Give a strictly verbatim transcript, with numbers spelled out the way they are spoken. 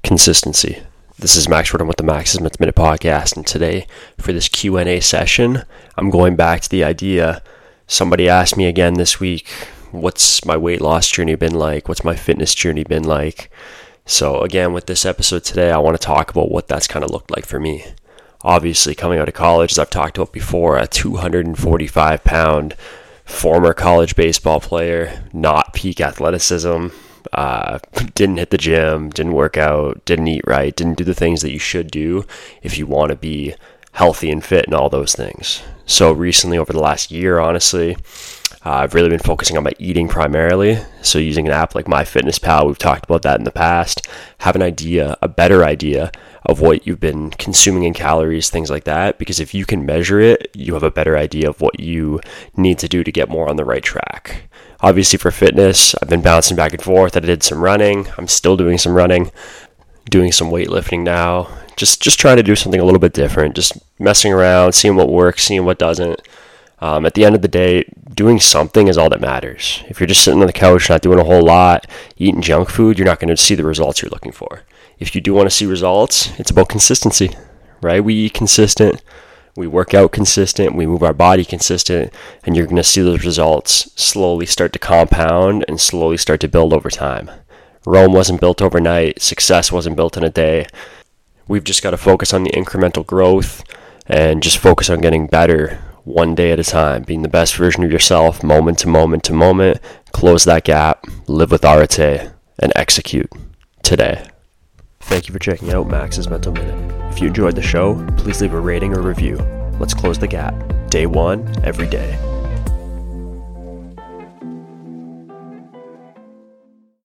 consistency. This is Max Rudin with the Max's Mental Minute podcast, and today for this Q and A session, I'm going back to the idea. Somebody asked me again this week, what's my weight loss journey been like? What's my fitness journey been like? So again, with this episode today, I want to talk about what that's kind of looked like for me. Obviously, coming out of college, as I've talked about before, a two hundred forty-five pound former college baseball player, not peak athleticism, uh, didn't hit the gym, didn't work out, didn't eat right, didn't do the things that you should do if you want to be healthy and fit and all those things. So recently, over the last year, honestly, uh, I've really been focusing on my eating primarily. So using an app like MyFitnessPal, we've talked about that in the past, have an idea, a better idea of what you've been consuming in calories, things like that. Because if you can measure it, you have a better idea of what you need to do to get more on the right track. Obviously for fitness, I've been bouncing back and forth. I did some running. I'm still doing some running, doing some weightlifting now. Just just trying to do something a little bit different. Just messing around, seeing what works, seeing what doesn't. Um, at the end of the day, doing something is all that matters. If you're just sitting on the couch, not doing a whole lot, eating junk food, you're not going to see the results you're looking for. If you do want to see results, it's about consistency, right? We eat consistent, we work out consistent, we move our body consistent, and you're going to see those results slowly start to compound and slowly start to build over time. Rome wasn't built overnight. Success wasn't built in a day. We've just got to focus on the incremental growth and just focus on getting better one day at a time, being the best version of yourself, moment to moment to moment. Close that gap, live with arete, and execute today. Thank you for checking out Max's Mental Minute. If you enjoyed the show, please leave a rating or review. Let's close the gap. Day one, every day.